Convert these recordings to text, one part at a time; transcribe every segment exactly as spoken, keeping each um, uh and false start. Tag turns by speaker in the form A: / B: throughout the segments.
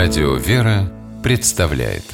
A: Радио «Вера» представляет.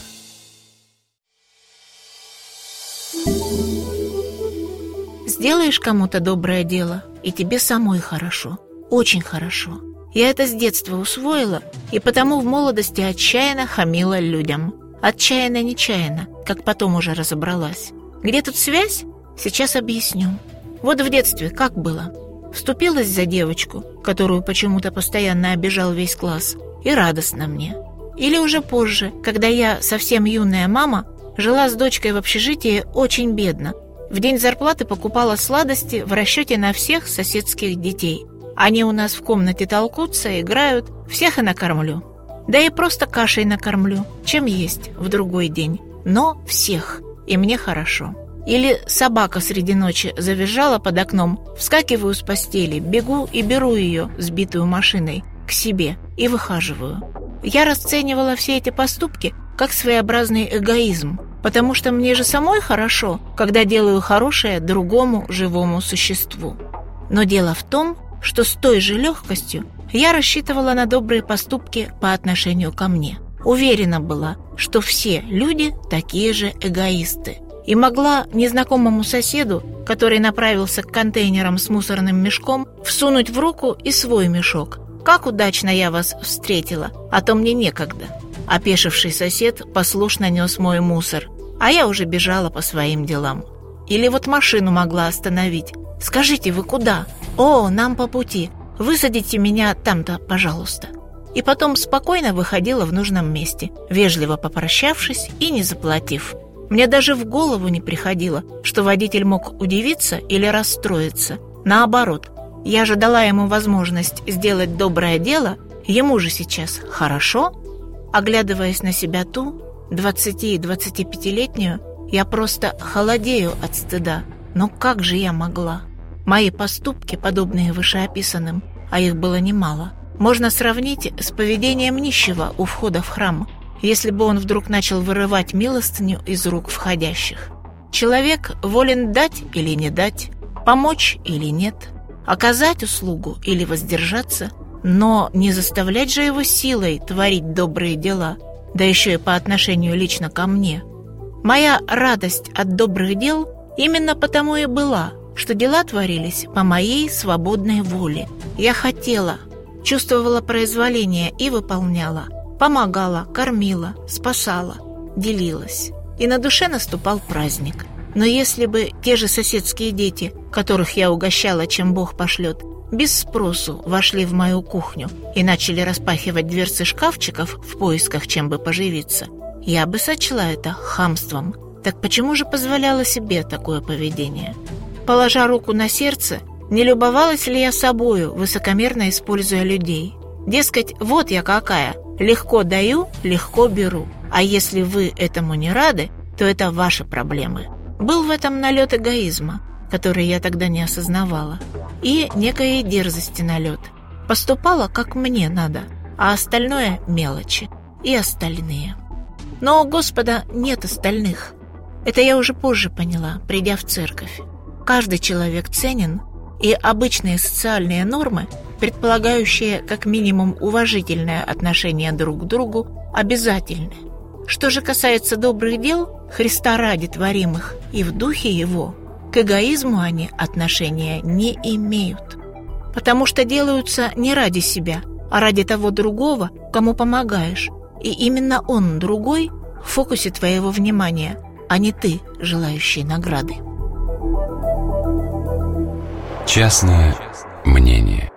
B: Сделаешь кому-то доброе дело, и тебе самой хорошо, очень хорошо. Я это с детства усвоила, и потому в молодости отчаянно хамила людям. Отчаянно-нечаянно, как потом уже разобралась. Где тут связь? Сейчас объясню. Вот в детстве как было? Вступилась за девочку, которую почему-то постоянно обижал весь класс, и радостно мне. Или уже позже, когда я, совсем юная мама, жила с дочкой в общежитии очень бедно. В день зарплаты покупала сладости в расчете на всех соседских детей. Они у нас в комнате толкутся, играют, всех и накормлю. Да и просто кашей накормлю, чем есть в другой день. Но всех, и мне хорошо. Или собака среди ночи завизжала под окном, вскакиваю с постели, бегу и беру ее, сбитую машиной, к себе и выхаживаю. Я расценивала все эти поступки как своеобразный эгоизм, потому что мне же самой хорошо, когда делаю хорошее другому живому существу. Но дело в том, что с той же легкостью я рассчитывала на добрые поступки по отношению ко мне. Уверена была, что все люди такие же эгоисты. И могла незнакомому соседу, который направился к контейнерам с мусорным мешком, всунуть в руку и свой мешок. «Как удачно я вас встретила, а то мне некогда». Опешивший сосед послушно нес мой мусор, а я уже бежала по своим делам. Или вот машину могла остановить. «Скажите, вы куда?» «О, нам по пути. Высадите меня там-то, пожалуйста». И потом спокойно выходила в нужном месте, вежливо попрощавшись и не заплатив. Мне даже в голову не приходило, что водитель мог удивиться или расстроиться. Наоборот, я же дала ему возможность сделать доброе дело, ему же сейчас хорошо. Оглядываясь на себя ту, двадцати- и двадцатипятилетнюю, я просто холодею от стыда. Но как же я могла? Мои поступки, подобные вышеописанным, а их было немало, можно сравнить с поведением нищего у входа в храм, если бы он вдруг начал вырывать милостыню из рук входящих. Человек волен дать или не дать, помочь или нет, оказать услугу или воздержаться, но не заставлять же его силой творить добрые дела, да еще и по отношению лично ко мне. Моя радость от добрых дел именно потому и была, что дела творились по моей свободной воле. Я хотела, чувствовала произволение и выполняла. Помогала, кормила, спасала, делилась. И на душе наступал праздник. Но если бы те же соседские дети, которых я угощала, чем Бог пошлет, без спросу вошли в мою кухню и начали распахивать дверцы шкафчиков в поисках, чем бы поживиться, я бы сочла это хамством. Так почему же позволяла себе такое поведение? Положа руку на сердце, не любовалась ли я собою, высокомерно используя людей? Дескать, вот я какая, легко даю, легко беру, а если вы этому не рады, то это ваши проблемы. Был в этом налет эгоизма, который я тогда не осознавала, и некой дерзости налет. Поступала, как мне надо, а остальное — мелочи, и остальные. Но у Господа нет остальных. Это я уже позже поняла, придя в церковь. Каждый человек ценен, и обычные социальные нормы, предполагающие как минимум уважительное отношение друг к другу, обязательны. Что же касается добрых дел, Христа ради творимых и в духе Его, к эгоизму они отношения не имеют. Потому что делаются не ради себя, а ради того другого, кому помогаешь. И именно он, другой, в фокусе твоего внимания, а не ты, желающий награды.
A: Частное мнение.